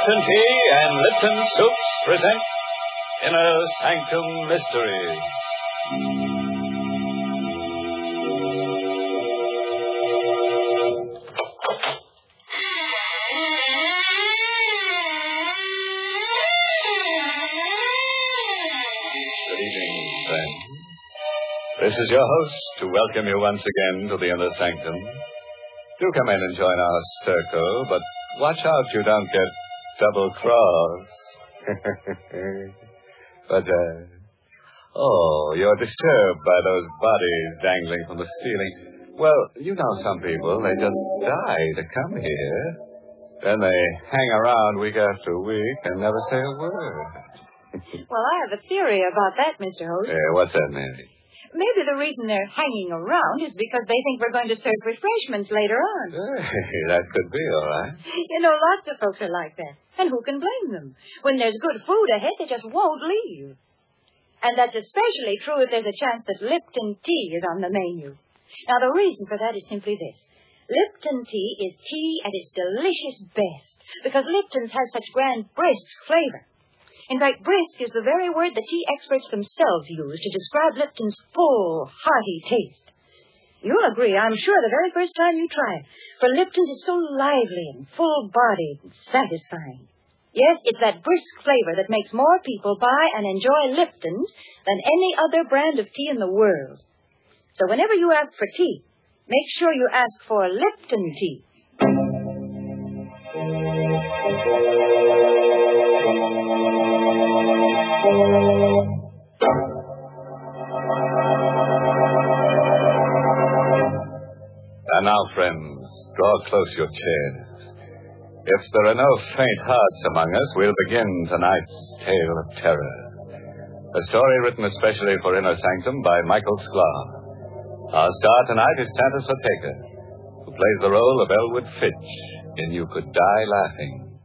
Lipton Tea and Lipton Soups present Inner Sanctum Mysteries. Good evening, friends. This is your host to welcome you once again to the Inner Sanctum. Do come in and join our circle, but watch out you don't get double-crossed. But, you're disturbed by those bodies dangling from the ceiling. Well, you know some people, they just die to come here. Then they hang around week after week and never say a word. Well, I have a theory about that, Mr. Host. What's that, Mary? Maybe the reason they're hanging around is because they think we're going to serve refreshments later on. Hey, that could be all right. You know, lots of folks are like that. And who can blame them? When there's good food ahead, they just won't leave. And that's especially true if there's a chance that Lipton tea is on the menu. Now, the reason for that is simply this. Lipton tea is tea at its delicious best because Lipton's has such grand, brisk flavor. In fact, brisk is the very word the tea experts themselves use to describe Lipton's full, hearty taste. You'll agree, I'm sure, the very first time you try it, for Lipton's is so lively and full-bodied and satisfying. Yes, it's that brisk flavor that makes more people buy and enjoy Lipton's than any other brand of tea in the world. So whenever you ask for tea, make sure you ask for Lipton tea. And now, friends, draw close your chairs. If there are no faint hearts among us, we'll begin tonight's tale of terror. A story written especially for Inner Sanctum by Michael Sklar. Our star tonight is Santos Ortega, who plays the role of Elwood Fitch in You Could Die Laughing.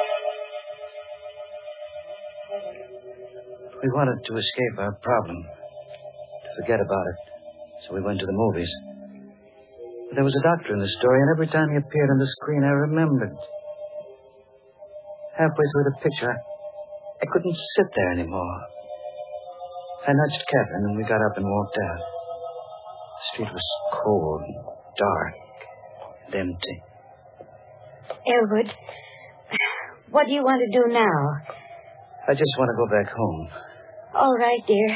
We wanted to escape our problem, to forget about it, so we went to the movies. But there was a doctor in the story, and every time he appeared on the screen, I remembered. Halfway through the picture, I couldn't sit there anymore. I nudged Catherine, and we got up and walked out. The street was cold and dark and empty. Elwood, what do you want to do now? I just want to go back home. All right, dear.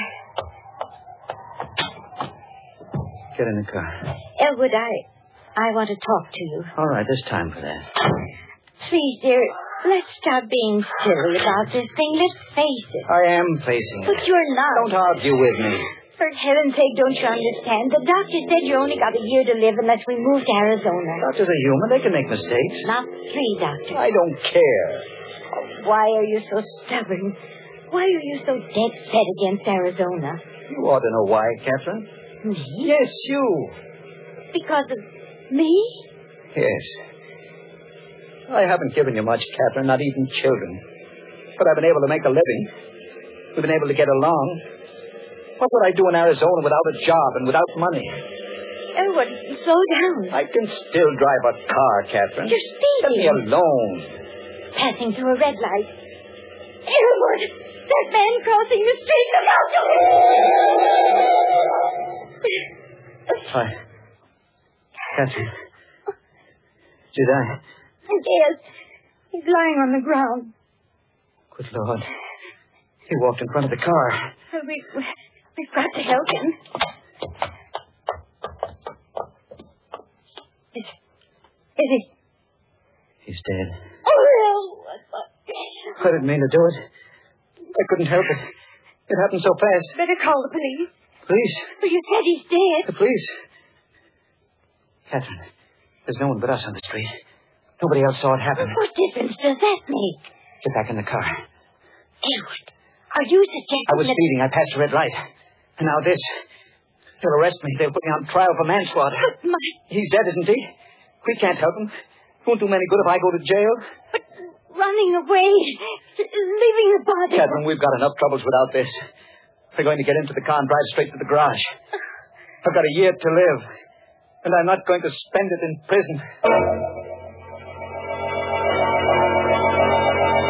Get in the car. Elwood, I want to talk to you. All right, there's time for that. Please, dear, let's stop being silly about this thing. Let's face it. I am facing it. But you're not. Don't argue with me. For heaven's sake, don't you understand? The doctor said you only got a year to live unless we move to Arizona. Doctors are human. They can make mistakes. Not 3, Doctor. I don't care. Why are you so stubborn? Why are you so dead set against Arizona? You ought to know why, Catherine. Me? Yes, you. Because of me? Yes. I haven't given you much, Catherine, not even children. But I've been able to make a living. We've been able to get along. What would I do in Arizona without a job and without money? Elwood, slow down. I can still drive a car, Catherine. You're speeding. Leave me alone. Passing through a red light. Elwood, that man crossing the street. Look out! Hi. Catherine. Did I? Yes. He's lying on the ground. Good Lord. He walked in front of the car. We've got to help him. Is he? He's dead. Oh, I didn't mean to do it. I couldn't help it. It happened so fast. better call the police. Police? Well, you said he's dead. The police? Catherine, there's no one but us on the street. Nobody else saw it happen. What difference does that make? Get back in the car. Elwood, are you suggesting I was speeding. I passed a red light. And now this. They'll arrest me. They'll put me on trial for manslaughter. But He's dead, isn't he? We can't help him. It won't do me any good if I go to jail. But running away, leaving the body. Catherine, we've got enough troubles without this. We're going to get into the car and drive straight to the garage. I've got a year to live. And I'm not going to spend it in prison.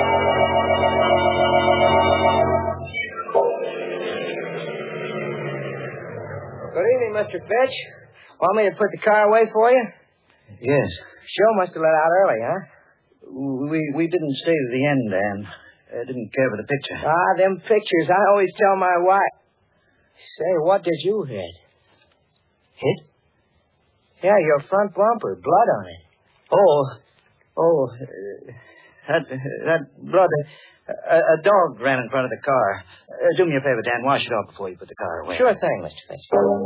Good evening, Mr. Fitch. Want me to put the car away for you? Yes. Show must have let out early, huh? We didn't stay to the end, Dan. I didn't care for the picture. Ah, them pictures. I always tell my wife. Say, what did you hit? Hit? Yeah, your front bumper. Blood on it. That blood. A dog ran in front of the car. Do me a favor, Dan. Wash it off before you put the car away. Sure thing, Mr. Fitch.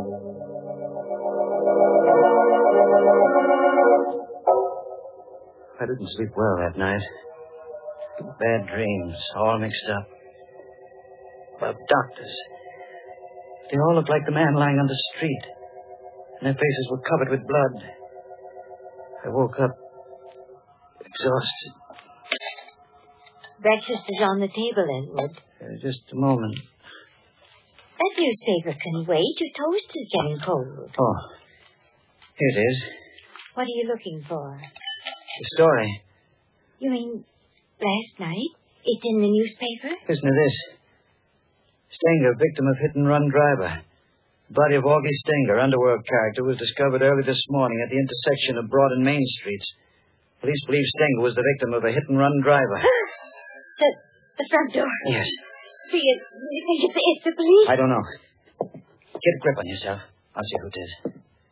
I didn't sleep well that night. Bad dreams, all mixed up. About doctors. They all looked like the man lying on the street. And their faces were covered with blood. I woke up exhausted. Breakfast is on the table, Elwood. Just a moment. That newspaper can wait. Your toast is getting cold. Oh, here it is. What are you looking for? The story. You mean last night? It's in the newspaper? Listen to this. Stenger, victim of hit-and-run driver. The body of Augie Stenger, underworld character, was discovered early this morning at the intersection of Broad and Main Streets. Police believe Stenger was the victim of a hit-and-run driver. The front door. Yes. Do you think it's the police? I don't know. Get a grip on yourself. I'll see who it is.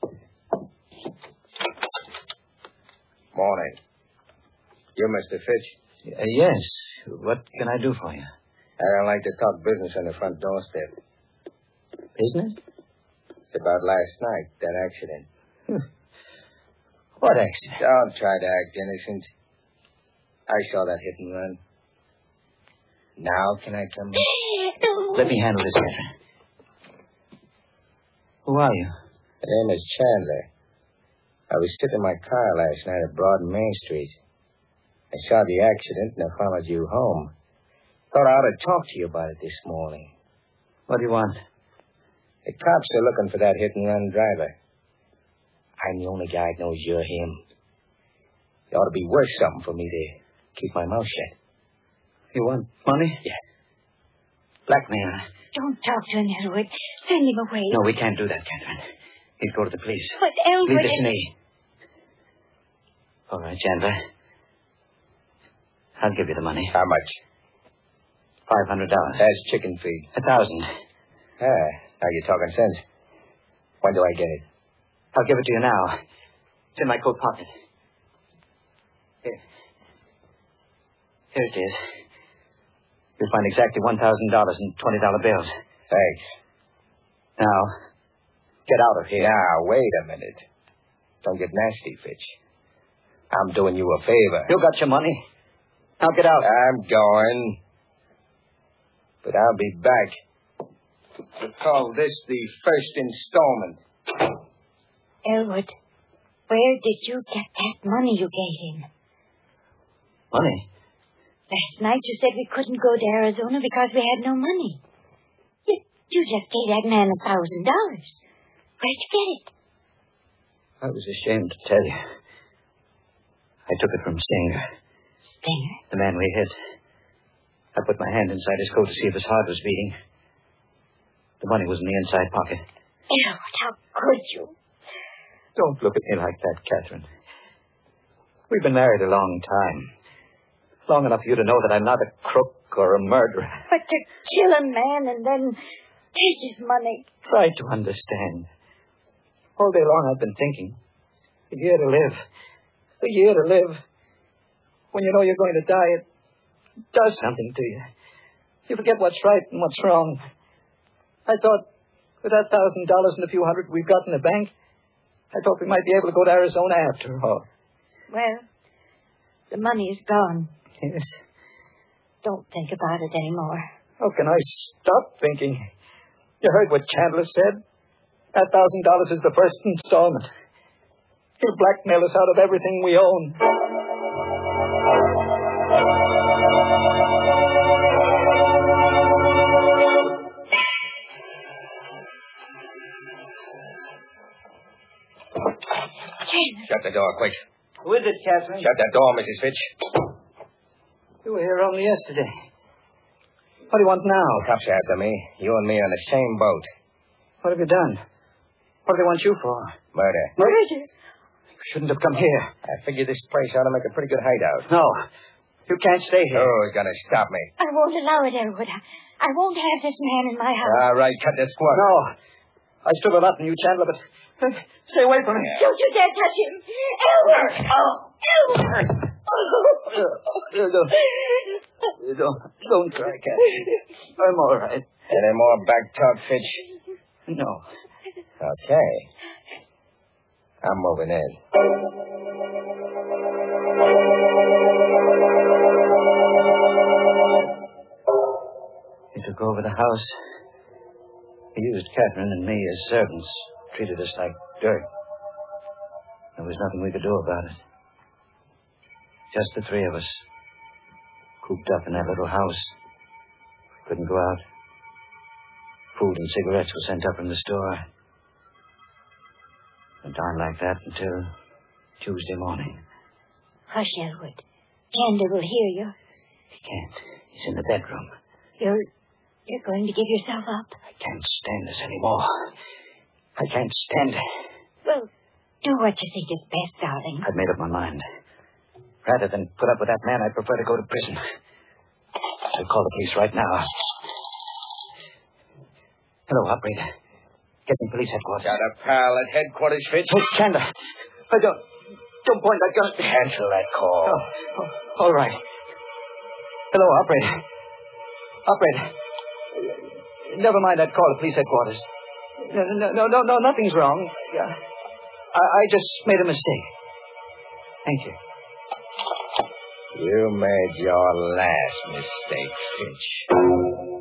Morning. You, Mr. Fitch? Yes. What can I do for you? I don't like to talk business on the front doorstep. Business? It's about last night, that accident. What accident? Don't try to act innocent. I saw that hit and run. Now can I come in? Let me handle this, Catherine. Who are you? My name is Chandler. I was sitting in my car last night at Broad and Main Street. I saw the accident and I followed you home. Thought I ought to talk to you about it this morning. What do you want? The cops are looking for that hit-and-run driver. I'm the only guy that knows you're him. It ought to be worth something for me to keep my mouth shut. You want money? Yeah. Blackmail. Don't talk to him, Elwood. Send him away. No, we can't do that, Catherine. He'd go to the police. But Elwood... Leave this to me. All right, Chandler. I'll give you the money. How much? $500. That's chicken feed. 1,000. Now you're talking sense. When do I get it? I'll give it to you now. It's in my coat pocket. Here it is. You'll find exactly $1,000 in $20 bills. Thanks. Now, get out of here. Now, wait a minute. Don't get nasty, Fitch. I'm doing you a favor. You got your money. Now get out. I'm going. But I'll be back. We'll call this the first installment. Elwood, where did you get that money you gave him? Money? Last night you said we couldn't go to Arizona because we had no money. You just gave that man $1,000. Where'd you get it? I was ashamed to tell you. I took it from Stenger. Stenger? The man we hit. I put my hand inside his coat to see if his heart was beating. The money was in the inside pocket. Elwood, how could you? Don't look at me like that, Catherine. We've been married a long time. Long enough for you to know that I'm not a crook or a murderer. But to kill a man and then take his money. Try to understand. All day long I've been thinking. A year to live. A year to live. When you know you're going to die, it does something to you. You forget what's right and what's wrong. I thought with that $1,000 and a few hundred we've got in the bank, I thought we might be able to go to Arizona after all. Well, the money's gone. Yes. Don't think about it anymore. How can I stop thinking? You heard what Chandler said. That $1,000 is the first installment. He'll blackmail us out of everything we own. Shut the door, quick. Who is it, Catherine? Shut that door, Mrs. Fitch. You were here only yesterday. What do you want now? The cops are after me. You and me are in the same boat. What have you done? What do they want you for? Murder. Murder? You shouldn't have come here. I figured this place ought to make a pretty good hideout. No. You can't stay here. Who's going to stop me? I won't allow it, Elwood. I won't have this man in my house. All right, cut this squawk. No. I stood a lot in you, Chandler, but stay away from me. Don't you dare touch him. Elwood! Don't cry, Kathy. I'm all right. Any more back talk, Fitch? No. Okay. I'm moving in. He took over the house. He used Catherine and me as servants, treated us like dirt. There was nothing we could do about it. Just the three of us, cooped up in that little house. Couldn't go out. Food and cigarettes were sent up from the store. Went on like that until Tuesday morning. Hush, Elwood. Chandler will hear you. He can't. He's in the bedroom. You're going to give yourself up? I can't stand this anymore. I can't stand it. Well, do what you think is best, darling. I've made up my mind. Rather than put up with that man, I'd prefer to go to prison. I'll call the police right now. Hello, operator. Get me police headquarters. Got a pal at headquarters, Fitch? Oh, Chandler. Don't point that gun. Cancel that call. Oh, all right. Hello, operator. Operator. Never mind that call to police headquarters. No, nothing's wrong. I just made a mistake. Thank you. You made your last mistake, Fitch.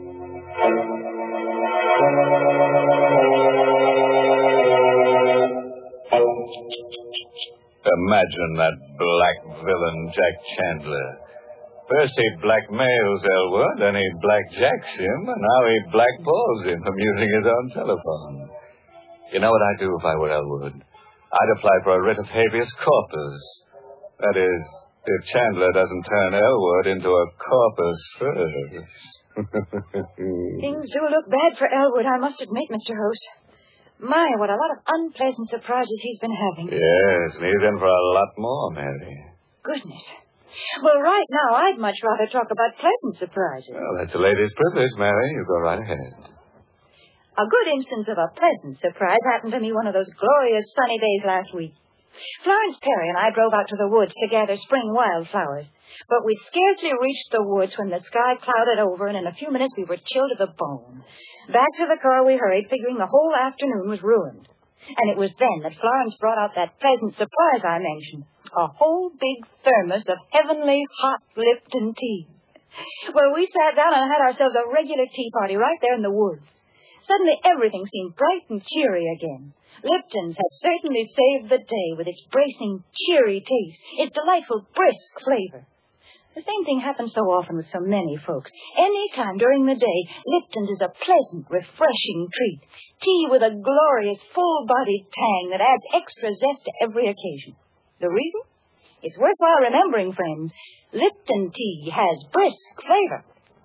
Imagine that black villain, Jack Chandler. First he blackmails Elwood, then he blackjacks him, and now he blackballs him from using his own telephone. You know what I'd do if I were Elwood? I'd apply for a writ of habeas corpus. That is, if Chandler doesn't turn Elwood into a corpus first. Things do look bad for Elwood, I must admit, Mr. Host. My, what a lot of unpleasant surprises he's been having. Yes, and he's in for a lot more, Mary. Goodness. Well, right now, I'd much rather talk about pleasant surprises. Well, that's a lady's privilege, Mary. You go right ahead. A good instance of a pleasant surprise happened to me one of those glorious sunny days last week. Florence Perry and I drove out to the woods to gather spring wildflowers. But we'd scarcely reached the woods when the sky clouded over, and in a few minutes we were chilled to the bone. Back to the car we hurried, figuring the whole afternoon was ruined. And it was then that Florence brought out that pleasant surprise I mentioned. A whole big thermos of heavenly hot Lipton tea. Well, we sat down and had ourselves a regular tea party right there in the woods. Suddenly everything seemed bright and cheery again. Lipton's had certainly saved the day with its bracing, cheery taste, its delightful, brisk flavor. The same thing happens so often with so many folks. Any time during the day, Lipton's is a pleasant, refreshing treat. Tea with a glorious, full-bodied tang that adds extra zest to every occasion. The reason? It's worthwhile remembering, friends. Lipton tea has brisk flavor.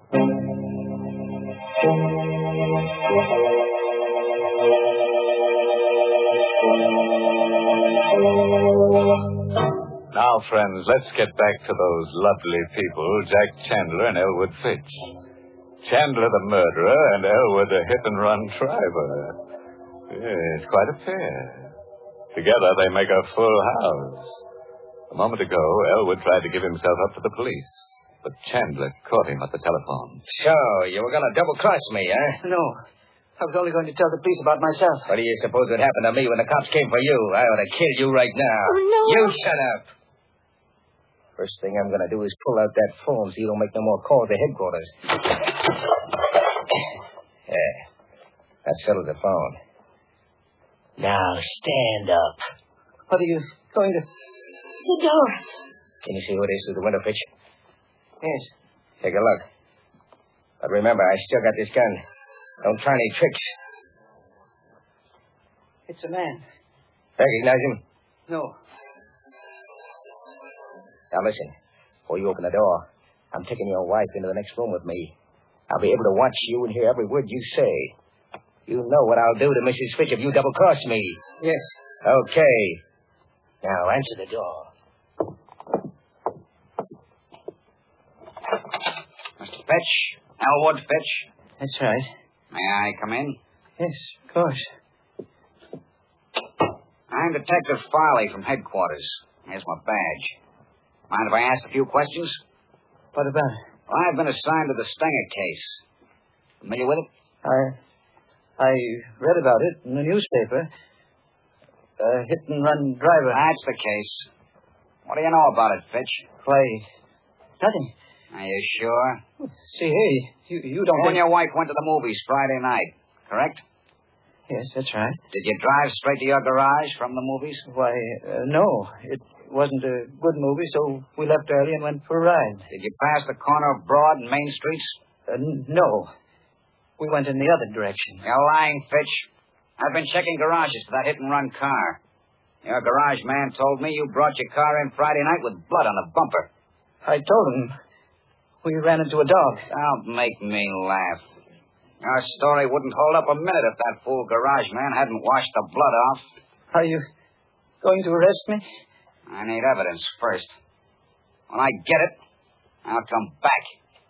Now, friends, let's get back to those lovely people, Jack Chandler and Elwood Fitch. Chandler the murderer and Elwood the hit-and-run driver. Yes, quite a pair. Together they make a full house. A moment ago, Elwood tried to give himself up to the police, but Chandler caught him at the telephone. So, you were going to double-cross me, huh? No. I was only going to tell the police about myself. What do you suppose would happen to me when the cops came for you? I ought to kill you right now. Oh, no. You shut up. First thing I'm going to do is pull out that phone so you don't make no more calls to headquarters. Yeah. That settles the phone. Now, stand up. What are you going to... The door. Can you see who it is through the window, Fitch? Yes. Take a look. But remember, I still got this gun. Don't try any tricks. It's a man. Recognize him? No. Now, listen. Before you open the door, I'm taking your wife into the next room with me. I'll be able to watch you and hear every word you say. You know what I'll do to Mrs. Fitch if you double-cross me. Yes. Okay. Now, answer the door. Mr. Fitch? Elwood Fitch? That's right. May I come in? Yes, of course. I'm Detective Farley from headquarters. Here's my badge. Mind if I ask a few questions? What about it? Well, I've been assigned to the Stenger case. Familiar with it? I read about it in the newspaper. A hit-and-run driver. That's the case. What do you know about it, Fitch? Why, nothing. Are you sure? See, hey, you don't You and think... your wife went to the movies Friday night, correct? Yes, that's right. Did you drive straight to your garage from the movies? Why, no. It wasn't a good movie, so we left early and went for a ride. Did you pass the corner of Broad and Main Streets? No. We went in the other direction. You're lying, Fitch. I've been checking garages for that hit-and-run car. Your garage man told me you brought your car in Friday night with blood on the bumper. I told him we ran into a dog. Don't make me laugh. Your story wouldn't hold up a minute if that fool garage man hadn't washed the blood off. Are you going to arrest me? I need evidence first. When I get it, I'll come back.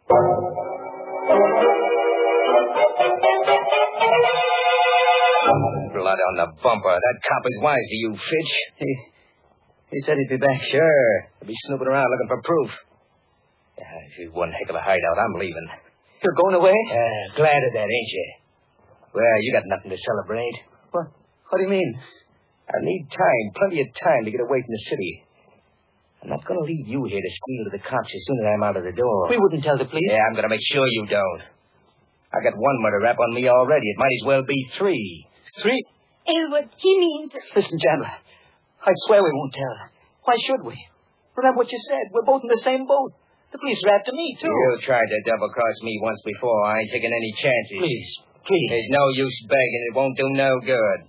Blood on the bumper. That cop is wise to you, Fitch. He said he'd be back. Sure. He'll be snooping around looking for proof. Yeah, this is one heck of a hideout. I'm leaving. You're going away? Glad of that, ain't you? Well, you got nothing to celebrate. What do you mean? I need time, plenty of time to get away from the city. I'm not going to leave you here to squeal to the cops as soon as I'm out of the door. We wouldn't tell the police. Yeah, I'm going to make sure you don't. I got one murder rap on me already. It might as well be 3. 3? Elwood, he means... Listen, Chandler. I swear we won't tell. Why should we? Remember what you said. We're both in the same boat. The police are after me, too. You tried to double-cross me once before. I ain't taking any chances. Please. There's no use begging. It won't do no good.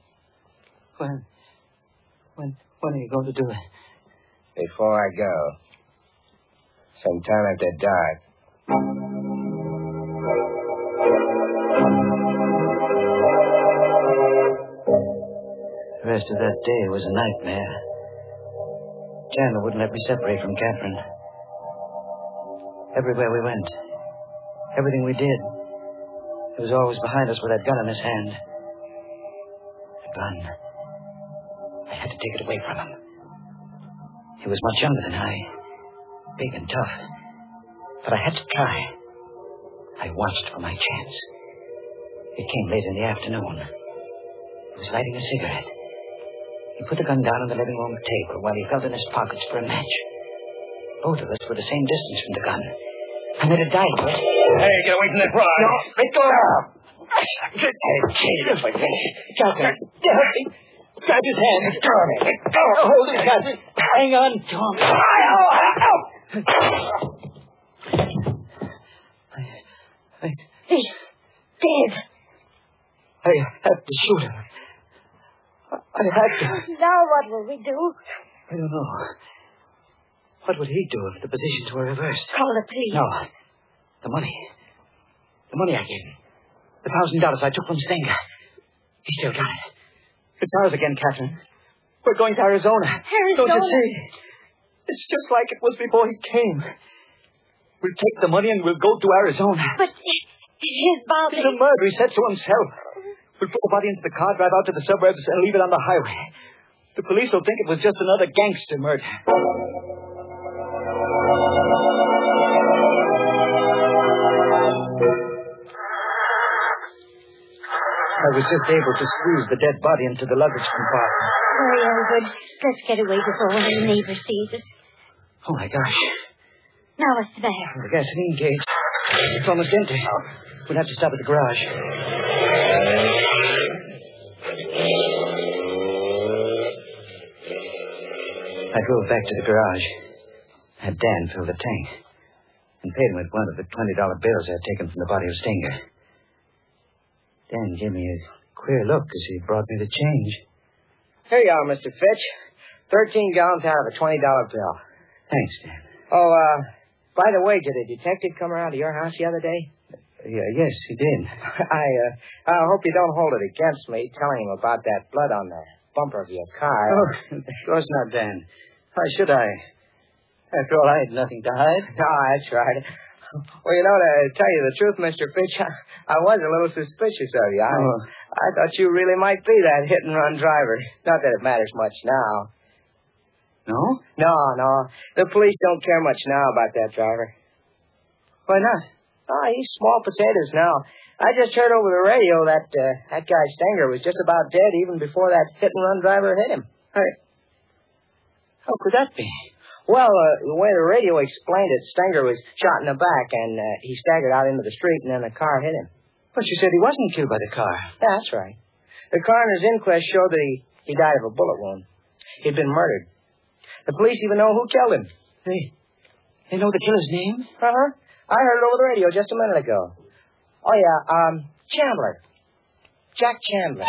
When are you going to do it? Before I go. Sometime after dark. The rest of that day was a nightmare. Chandler wouldn't let me separate from Catherine. Everywhere we went, everything we did, he was always behind us with that gun in his hand. The gun. I had to take it away from him. He was much younger than I, big and tough. But I had to try. I watched for my chance. It came late in the afternoon. He was lighting a cigarette. He put the gun down on the living room table while he felt in his pockets for a match. Both of us were the same distance from the gun. I made a dive for it. Hey, get away from that rod. No, let go. Catherine. Grab his hand. Let go. Hold it, Catherine. Hang on, Tom. He's dead. I have to shoot him. I have to. Now what will we do? I don't know. What would he do if the positions were reversed? Call the police. No. The money. The money I gave him. The $1,000 I took from Stenger. He still got it. It's ours again, Catherine. We're going to Arizona. Arizona? Don't you see? It's just like it was before he came. We'll take the money and we'll go to Arizona. But his body... It's a murder, he said so himself. We'll put the body into the car, drive out to the suburbs, and leave it on the highway. The police will think it was just another gangster murder. I was just able to squeeze the dead body into the luggage compartment. Hurry, Elwood. Let's get away before one of the neighbors sees us. Oh, my gosh. Now what's the matter? The gasoline gauge. It's almost empty. We'll have to stop at the garage. I drove back to the garage. Had Dan fill the tank. And paid him with one of the $20 bills I'd taken from the body of Stenger. Dan gave me a queer look as he brought me the change. Here you are, Mr. Fitch. 13 gallons out of a $20 bill. Thanks, Dan. Oh, by the way, did a detective come around to your house the other day? Yes, he did. I hope you don't hold it against me telling him about that blood on the bumper of your car. Oh, of course not, Dan. Why should I? After all, I had nothing to hide. No, that's right. Well, to tell you the truth, Mr. Fitch, I was a little suspicious of you. I thought you really might be that hit-and-run driver. Not that it matters much now. No? No. The police don't care much now about that driver. Why not? Oh, he's small potatoes now. I just heard over the radio that guy Stenger was just about dead even before that hit-and-run driver hit him. How could that be? Well, the way the radio explained it, Stenger was shot in the back, and he staggered out into the street, and then the car hit him. But you said he wasn't killed by the car. Yeah, that's right. The coroner's inquest showed that he died of a bullet wound. He'd been murdered. The police even know who killed him. They know the killer's name? Uh-huh. I heard it over the radio just a minute ago. Oh, yeah, Chandler. Jack Chandler.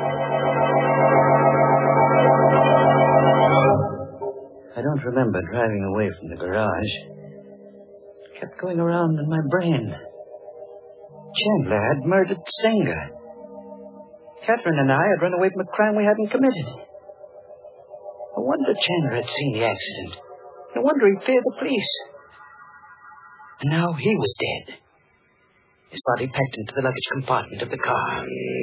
I don't remember driving away from the garage. It kept going around in my brain. Chandler had murdered Stenger. Catherine and I had run away from a crime we hadn't committed. No wonder Chandler had seen the accident. No wonder he feared the police. And now he was dead. His body packed into the luggage compartment of the car.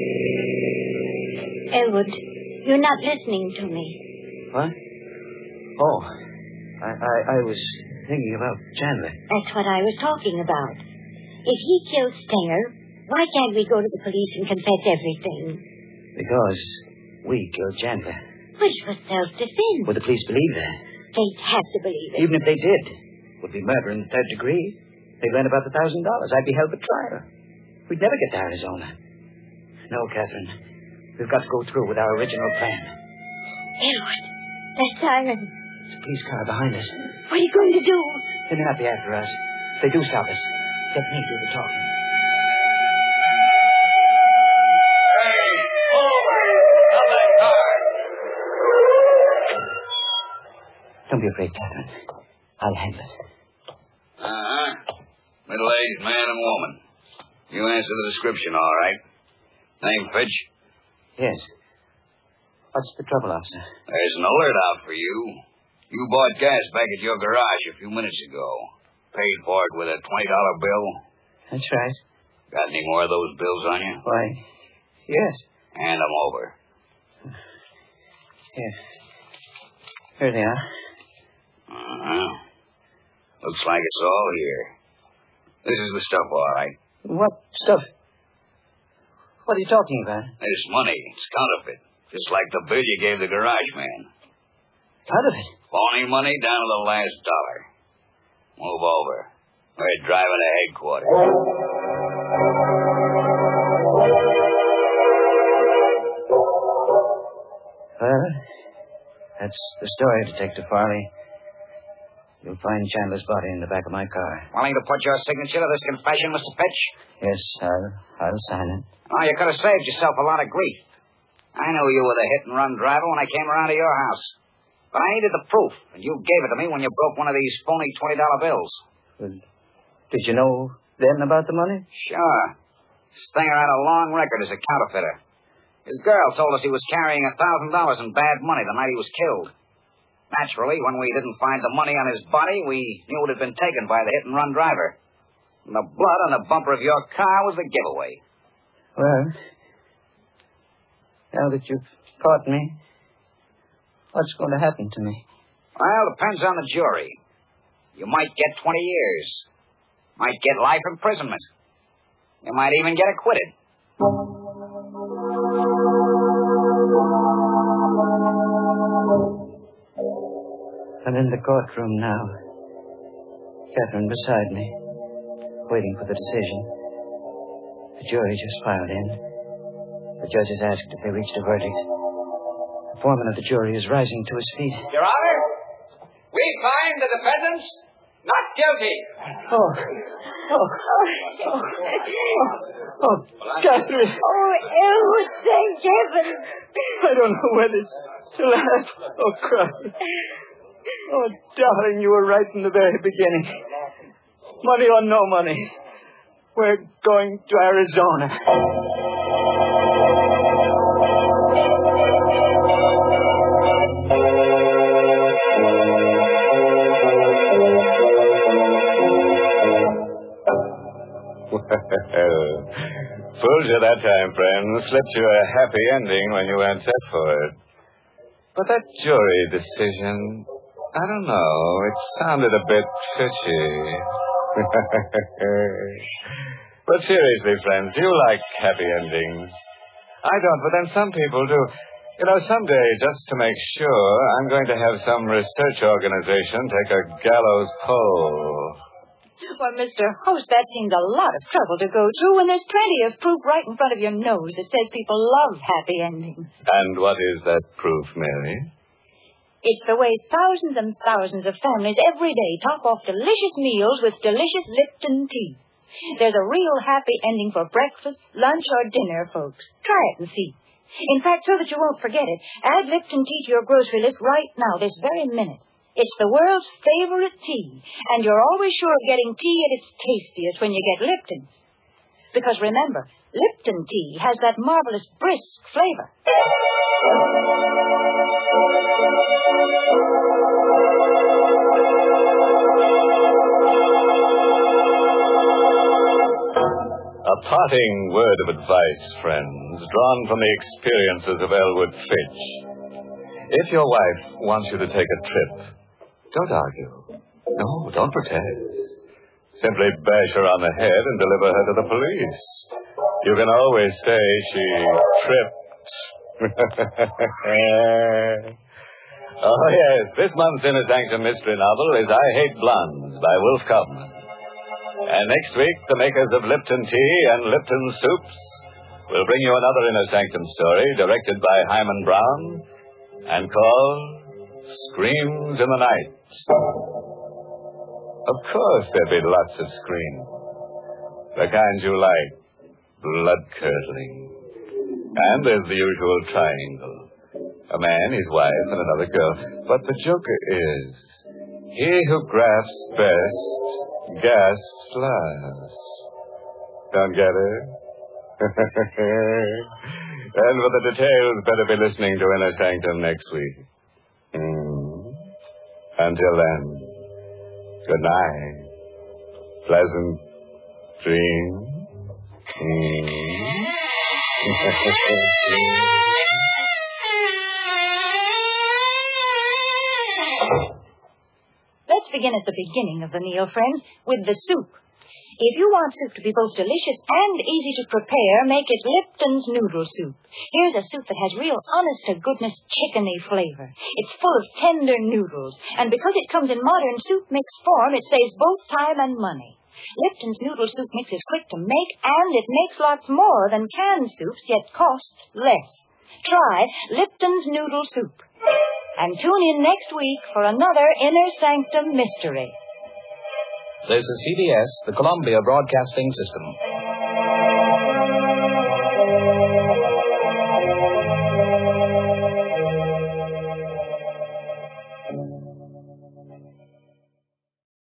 Elwood, you're not listening to me. What? Oh, I was thinking about Chandler. That's what I was talking about. If he killed Stenger, why can't we go to the police and confess everything? Because we killed Chandler. Which was self-defense. Would the police believe that? They'd have to believe it. Even if they did, it would be murder in the third degree. They'd learn about the $1,000. I'd be held for trial. We'd never get to Arizona. No, Catherine. We've got to go through with our original plan. Elwood, that siren. It's a police car behind us. What are you going to do? They may not be after us. If they do stop us, let me do the talking. Hey, over! Stop that car! Don't be afraid, Catherine. I'll handle it. Uh-huh. Middle-aged man and woman. You answer the description, all right. Name Fitch? Yes. What's the trouble, officer? There's an alert out for you. You bought gas back at your garage a few minutes ago. Paid for it with a $20 bill. That's right. Got any more of those bills on you? Why, yes. Hand them over. Here. Here they are. Uh-huh. Looks like it's all here. This is the stuff, all right. What stuff? What are you talking about? This money. It's counterfeit. Just like the bill you gave the garage man. Counterfeit? Phony money down to the last dollar. Move over. We're driving to headquarters. Well, that's the story, Detective Farley. You'll find Chandler's body in the back of my car. Willing to put your signature to this confession, Mr. Fitch? Yes, I'll sign it. Oh, you could have saved yourself a lot of grief. I knew you were the hit-and-run driver when I came around to your house. But I needed the proof, and you gave it to me when you broke one of these phony $20 bills. Did you know then about the money? Sure. Stenger had a long record as a counterfeiter. His girl told us he was carrying $1,000 in bad money the night he was killed. Naturally, when we didn't find the money on his body, we knew it had been taken by the hit-and-run driver. And the blood on the bumper of your car was the giveaway. Well, now that you've caught me, what's going to happen to me? Well, depends on the jury. You might get 20 years. Might get life imprisonment. You might even get acquitted. I'm in the courtroom now. Catherine beside me, waiting for the decision. The jury just filed in. The judge has asked if they reached a verdict. The foreman of the jury is rising to his feet. Your Honor, we find the defendants not guilty. Catherine. Oh, Elwood, thank heaven. I don't know whether to laugh or cry. Oh, darling, you were right from the very beginning. Money or no money, We're going to Arizona. Fooled you that time, friend. Slipped you a happy ending when you weren't set for it. But that jury decision, I don't know. It sounded a bit fishy. But seriously, friends, you like happy endings. I don't, but then some people do. You know, someday, just to make sure, I'm going to have some research organization take a gallows poll. Well, Mr. Host, that seems a lot of trouble to go through when there's plenty of proof right in front of your nose that says people love happy endings. And what is that proof, Mary? It's the way thousands and thousands of families every day top off delicious meals with delicious Lipton tea. There's a real happy ending for breakfast, lunch, or dinner, folks. Try it and see. In fact, so that you won't forget it, add Lipton tea to your grocery list right now, this very minute. It's the world's favorite tea, and you're always sure of getting tea at its tastiest when you get Lipton's. Because remember, Lipton tea has that marvelous brisk flavor. A parting word of advice, friends, drawn from the experiences of Elwood Fitch. If your wife wants you to take a trip, don't argue. No, don't protest. Simply bash her on the head and deliver her to the police. You can always say she tripped. Oh, yes, this month's Inner Sanctum mystery novel is I Hate Blondes by Wolf Kaufman. And next week, the makers of Lipton Tea and Lipton Soups will bring you another Inner Sanctum story directed by Hyman Brown and called Screams in the Night. Of course, there'll be lots of screams. The kind you like. Blood-curdling. And there's the usual triangle. A man, his wife, and another girl. But the joker is, he who grasps best, gasps last. Don't get it? And for the details, better be listening to Inner Sanctum next week. Until then, good night. Pleasant dreams. Let's begin at the beginning of the meal, friends, with the soup. If you want soup to be both delicious and easy to prepare, make it Lipton's Noodle Soup. Here's a soup that has real honest-to-goodness chickeny flavor. It's full of tender noodles, and because it comes in modern soup mix form, it saves both time and money. Lipton's Noodle Soup mix is quick to make, and it makes lots more than canned soups, yet costs less. Try Lipton's Noodle Soup. And tune in next week for another Inner Sanctum mystery. This is CBS, the Columbia Broadcasting System.